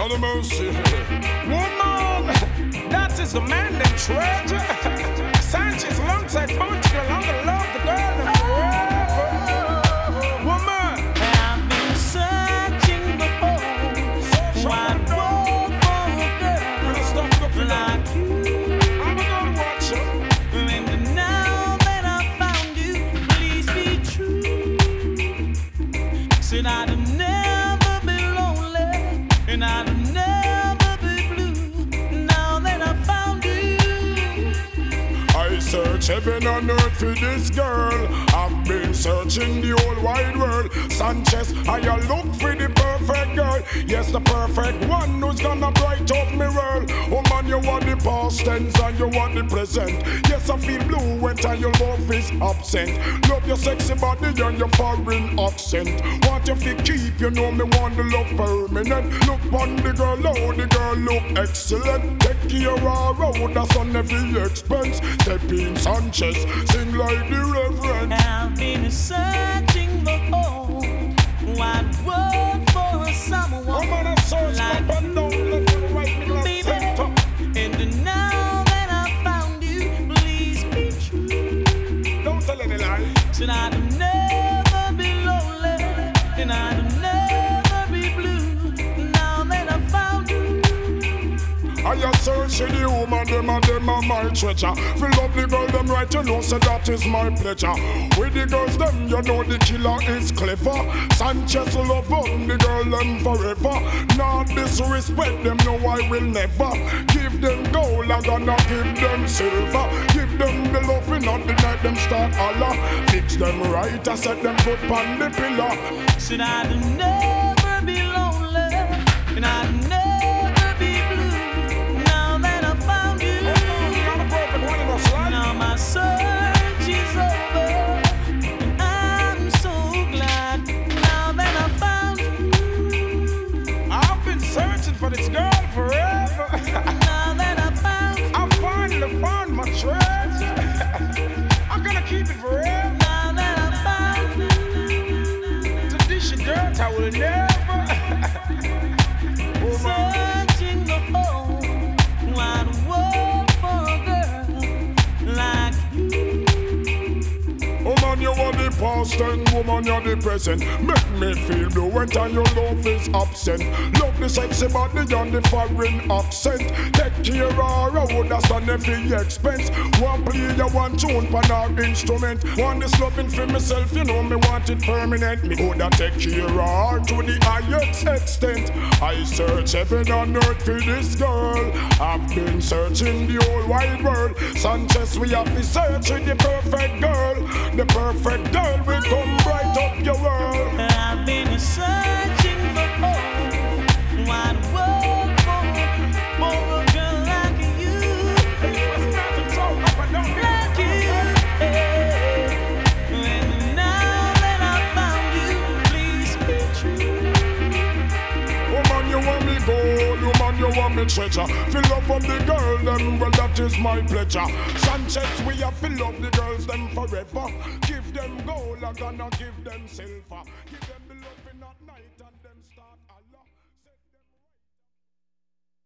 God of mercy. Woman, that is the man named Treasure. Sanchez alongside Portugal, along the love the girl and forever. Woman, I've been searching for home. Wide world for a girl like you. I'm gonna watch you. And now that I found you, please be true. Said I'd never be lonely, and I'd never be blue. Now that I found you, I search heaven and earth for this girl. I've been searching the whole wide world. Sanchez, I look for the perfect girl. Yes, the perfect one who's gonna bright up my world. Oh man, you want the past tense and you want the present. Yes, I feel blue when time your love is absent. Love your sexy body and your foreign accent. Want you to keep, you know me want the love permanent. Look on the girl, oh the girl look excellent. Take care of her, that's on every expense. Step in Sanchez, sing like the reverend. I've been searching for home. Wide world for someone I'm gonna search like up and down, left and right, middle and baby. center. And now that I found you, please be true. Don't tell any lie. Said I'd never be lonely, and I'd never be blue. Now that I found you, I a searching the woman, them are my treasure. Feel love the girl, them right, you know, so that is my pleasure. With the girls, them, you know the killer is clever. Sanchez love on the girl, them forever. Not disrespect them, no, I will never. Give them gold, I'm gonna give them silver. Give them the love, and not the night them start holler. Fix them right, I set them foot on the pillar. said I'd never be lonely, and I'd never be blue. Now that I found you, now my search is over, and I'm so glad. Now that I found you, I've been searching for this girl forever. now that I found you, I finally found my treasure. I'm gonna keep it forever. now that I found you, To dish your girl, I will never. searching the whole wide world for a girl like you. Woman, you are the past and woman, you're the present. Make me feel blue when time your love is absent. Love the sexy body and the foreign accent. Take care of her, I would stand every expense. One play, you want tune pan our instrument. Want this loving for myself, you know me want it permanent. Me woulda take care of her to the highest extent. I search heaven and earth for this girl. I've been searching the whole wide world. Sanchez, we have been searching the perfect girl. The perfect girl will come bright up your world. I've been searching for home, wide world for a girl like you, like you. And now that I found you, please be true. Woman, you want me gold, woman, you want me treasure. Fill up on the girl, then well, that is my pleasure. Sanchez, we have fill up the girls, them forever. Give them gold, I'm gonna give them silver. Give them the love in that night.